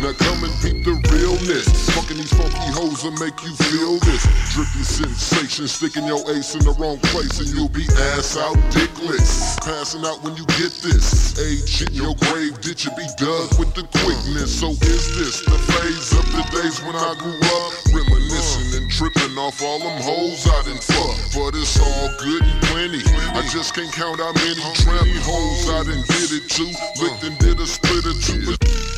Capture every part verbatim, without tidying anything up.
Now come and beat the realness. Fucking these funky hoes will make you feel this drippy sensation, sticking your ace in the wrong place and you'll be ass out dickless. Passing out when you get this. Age in your grave, did you be dug with the quickness? So is this the phase of the days when I grew up? Reminiscing and tripping off all them hoes I done fucked. But it's all good and plenty. I just can't count how many trap hoes I done did it to. Licked and did a split or two.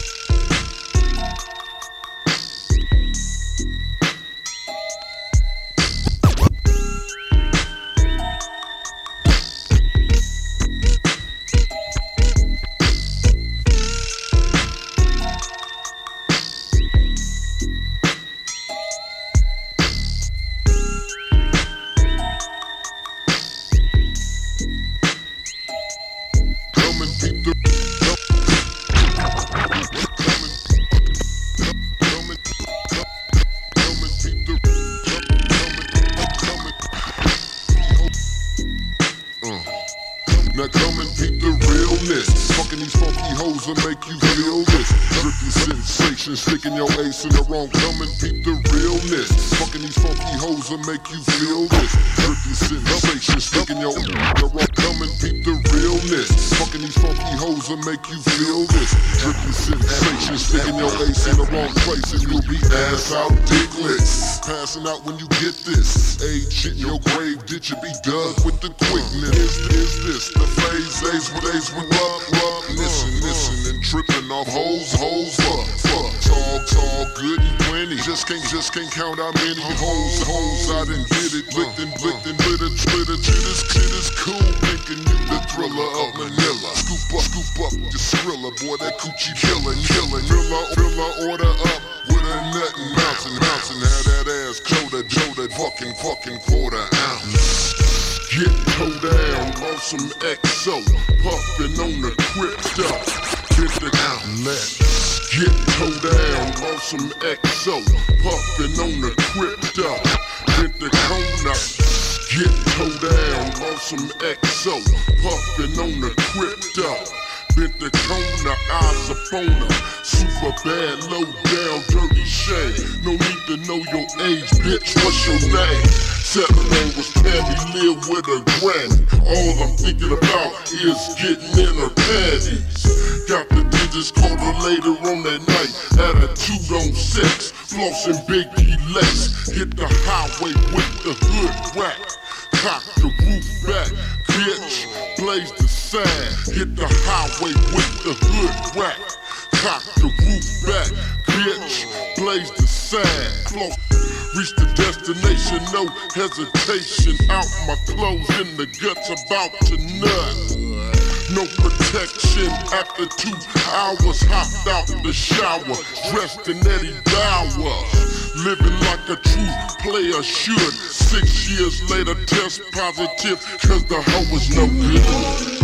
Now come and peep the realness. Fucking these funky hoes will make you feel this drippy sensation, sticking your ace in the wrong. Come and peep the realness. Fucking these funky hoes will make you feel this drippy sensation, sticking your ace in the wrong. Come and peep the realness. Fucking these funky hoes will make you feel this drippy sensation, sticking your ace in the wrong place and you'll be ass out dickless. Passing out when you get this. Age in your grave, did you be dug with the quickness? Is, is this the phase, days with days with love, love? Listen, listen, and tripping off hoes, hoes, fuck, fuck. Tall, tall, good and plenty. Just can't, just can't count how many hoes, hoes I done did it. Licked and blicked and glitter, glitter. Shit is, shit is cool, thinking you the thriller of Manila. Scoop up, scoop up, your Skrilla, boy, that coochie killin', killin'. Rilla, rilla, order up with a nut and bouncing, bouncing. Have that ass, Joda, Joda, fucking, fucking quarter ounce. Get toe down on some X O, puffin' on the crypto. Get the outlet. Get toe down on some X O, puffin' on the crypto. Get the corner. Get toe down on some X O, puffin' on the crypto. Bent the corner, eyes upon her. Super bad, low down, dirty shame. No need to know your age, bitch, what's your name? Seven name was Tammy, live with her granny. All I'm thinking about is getting in her panties. Got the digits, called her later on that night. Attitude on sex, flossing Big E Lex. Hit the highway with the hood rack. Cock the roof back, bitch, blaze the sign. Hit the highway with the hood rack. Cock the roof back, bitch, blaze the sign. Floss. Reach the destination, no hesitation. Out my clothes in the guts, about to nut. No protection after two hours. Hopped out the shower, dressed in Eddie Bauer. Living like a true player should. Six years later, test positive, cause the hoe was no good.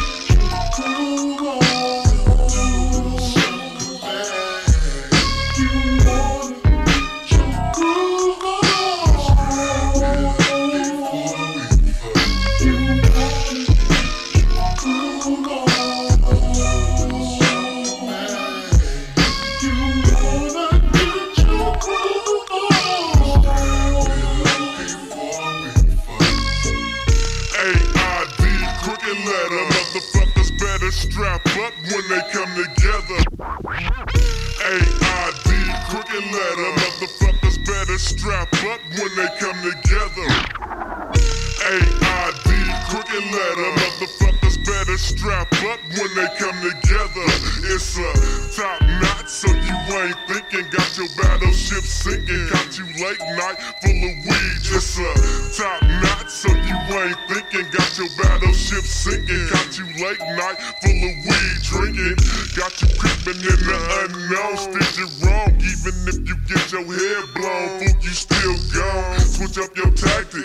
Strap up when they come together. A I D, crooked letter. Motherfuckers better strap up when they come together. A I D, crooked letter. Motherfuckers better strap up when they come together. It's a top notch, so you ain't thinking. Got your battleship sinking. Got you late night full of weed. It's a top notch, so you ain't thinking. Got your battleship sinking. Got you late night full of weed drinking. Got you creeping in the unknown. Stitch it wrong, even if you get your head blown. Fool, you still gone. Switch up your tactics.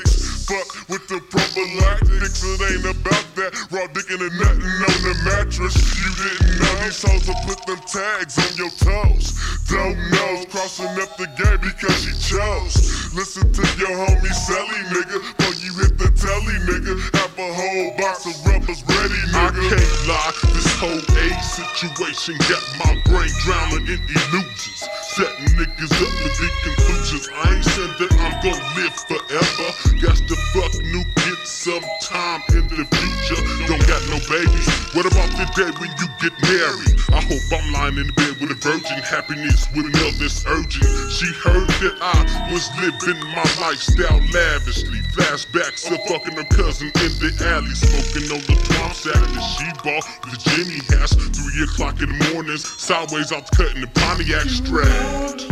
fuck with the prophylactics. It ain't about that raw dickin' and nothing on the mattress. You didn't know these hoes will put them tags on your toes. Don't know, crossing up the game because she chose. Listen to your homie Sally, nigga, before you hit the telly, nigga. Have a whole box of rubbers ready, nigga. I can't lie, this whole age situation got my brain drowning in illusions, setting niggas up with the conclusions. I ain't said that I'm gon' live forever. Got to fuck new kids sometime in the future. Don't got no babies. What about the day when you get married? I hope I'm lying in the bed with a virgin. Happiness with an illness urgent. She heard that I was living my lifestyle lavishly. Flashbacks of fucking her cousin in the alley, smoking on the twomp sack that she bought with the Jimmy Hash. Three o'clock in the mornings, sideways out cutting the Pontiac strap.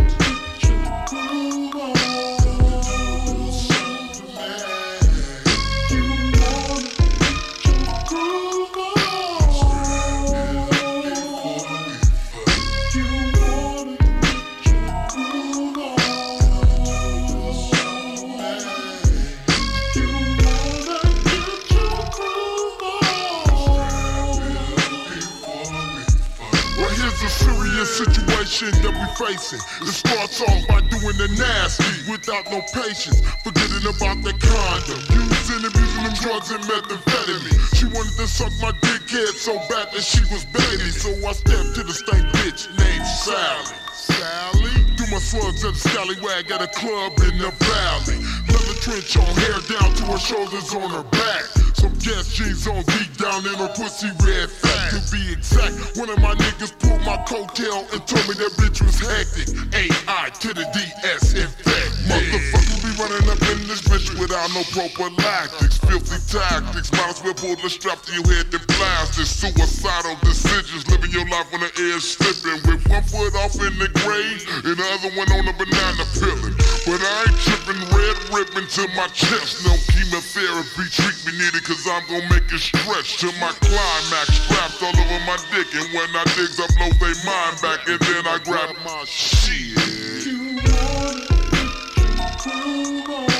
Situation that we facing. It starts off by doing the nasty without no patience, forgetting about the condom, using and abusing them drugs and methamphetamine. She wanted to suck my dickhead so bad that she was baby, so I stepped to the stank bitch named Sally. Sally? Do my slugs at the scallywag at a club in the valley. Leather trench on, hair down to her shoulders on her back. Some gas jeans on deep down in her pussy red fat. To be exact, one of my niggas pulled my coattail and told me that bitch was hectic. A I to the D S in fact. Motherfucker be running up in this bitch without no prophylactics. Filthy tactics, might as well pull the strap to your head than plastics. Suicidal decisions, living your life on the edge slipping. With one foot off in the grave and the other one on the banana peeling. But I ain't tripping, red ribbon to my chest. No chemotherapy, treat me needed, cause I'm gon' make it stretch to my climax. Strapped all over my dick, and when I digs, I blow they mind back, and then I grab my shit. You want to prove on.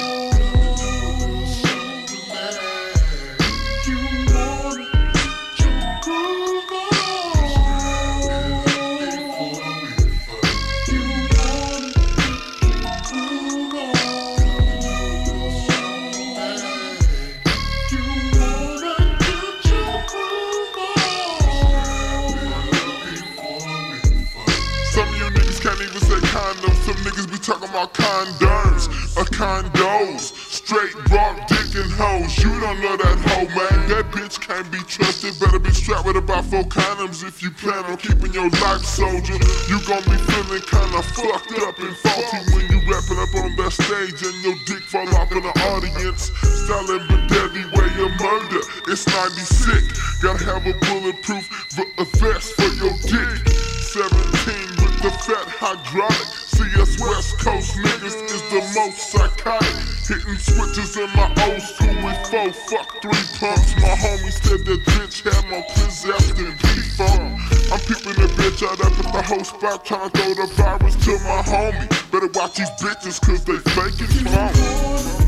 Can't even say condoms, some niggas be talking about condoms or condos. Straight rock, dick and hoes, you don't know that hoe, man. That bitch can't be trusted, better be strapped with about four condoms if you plan on keeping your life, soldier. You gon' be feeling kinda fucked up and faulty when you rapping up on that stage and your dick fall off in the audience. Styling but deadly way of murder, it's ninety-six. Gotta have a bulletproof a vest for your dick. seventeen with the fat hydraulic. See us West Coast niggas is the most psychotic. Hitting switches in my old school with four, fuck three pumps. My homie said that bitch had more pizzazz than P-Funk. I'm peeping the bitch out up at the whole spot, trying to throw the virus to my homie. Better watch these bitches cause they faking phone.